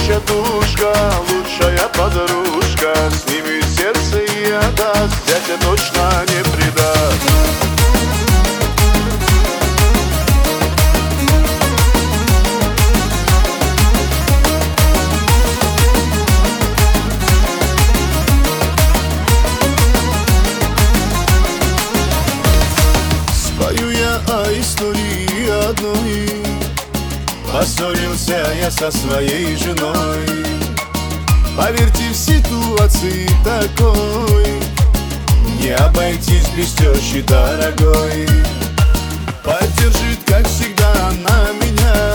девичья душка, лучшая подружка. Снимет сердце и отдаст, зятя точно не предаст. Спою я о истории одной. Поссорился я со своей женой. Поверьте, в ситуации такой не обойтись без тещи дорогой. Поддержит, как всегда, она меня.